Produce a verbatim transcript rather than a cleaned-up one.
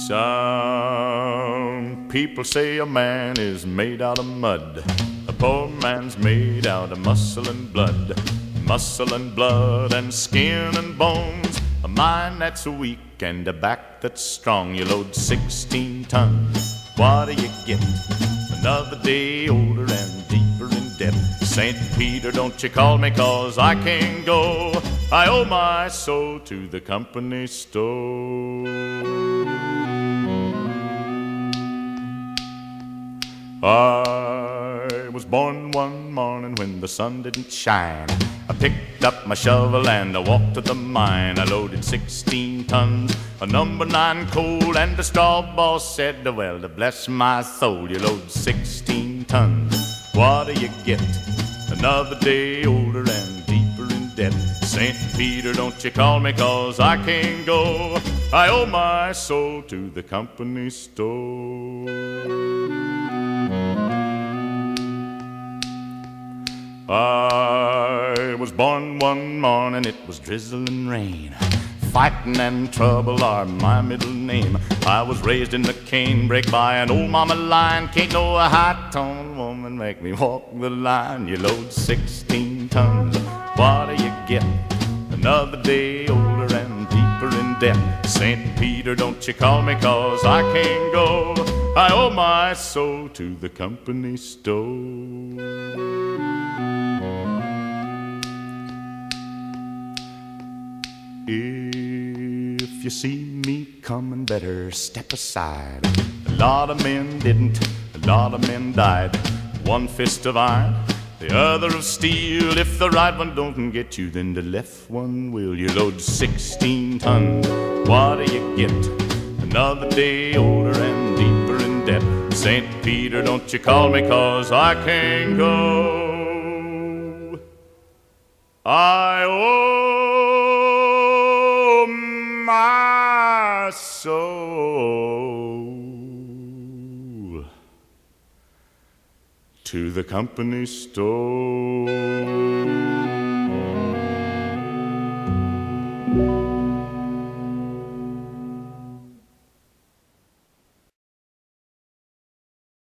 Some people say a man is made out of mud. A poor man's made out of muscle and blood. Muscle and blood and skin and bones. A mind that's weak and a back that's strong. You load sixteen tons, what do you get? Another day older and deeper in debt. Saint Peter, don't you call me, cause I can't go. I owe my soul to the company store. I was born one morning when the sun didn't shine. I picked up my shovel and I walked to the mine. I loaded sixteen tons of number nine coal, and the straw boss said, well, to bless my soul, you load sixteen tons, what do you get? Another day older and deeper in debt. Saint Peter, don't you call me, cause I can't go. I owe my soul to the company store. I was born one morning, it was drizzling rain. Fighting and trouble are my middle name. I was raised in the canebrake by an old mama lion. Can't no high-toned woman make me walk the line. You load sixteen tons, what do you get? Another day older and deeper in debt. Saint Peter, don't you call me, cause I can't go. I owe my soul to the company store. If you see me coming, better step aside. A lot of men didn't, a lot of men died. One fist of iron, the other of steel. If the right one don't get you, then the left one will. You load sixteen tons, what do you get? Another day older and deeper in debt. Saint Peter, don't you call me, cause I can't go. I owe my soul to the company store.